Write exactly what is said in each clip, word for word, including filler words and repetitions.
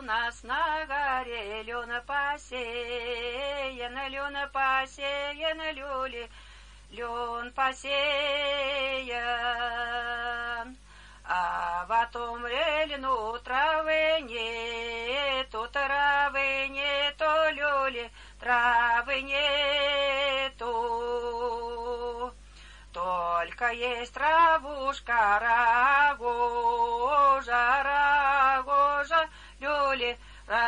нас на горе лен посеян, лен посеян, люли, лен посеян. А в том льну травы нету, травы нету, люли, травы нету. Только есть травушка рагожа, рагожа, люли,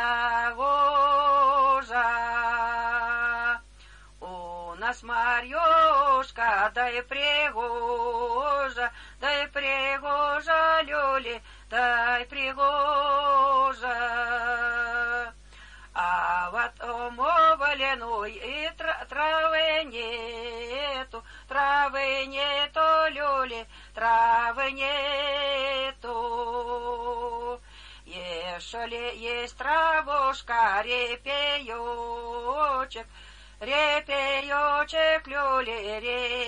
рагожа. У нас Марьюшка, да и пригожа, да и пригожа, люли, да и пригожа. А вот омовлену и травы нету, травы нету, люли, травы нету. Ешли есть травушка, репеечек, репеечек, люли,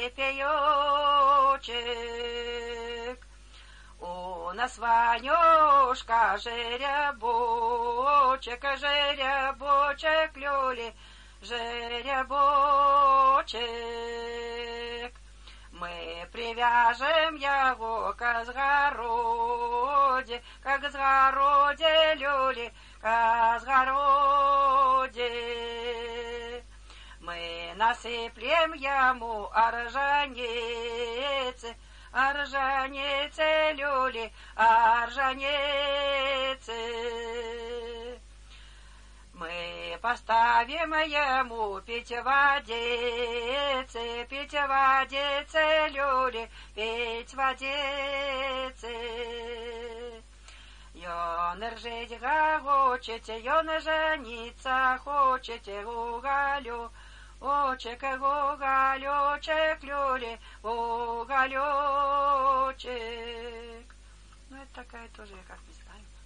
репеечек. У нас Ванюшка, жеребочек, жеребочек, люли, жеребочек. Мы привяжем его к сгороде, как сгороде, люли, к сгороде. Мы насыплем ему оржаницы, оржаницы, люли, оржаницы. Мы поставим ему пить водицы, пить водицы, люли, пить водицы. Ён ржить хочете, ён жениться хочете, уголю, очек, уголечек, люли, уголечек. Ну, это такая тоже, как не знаю.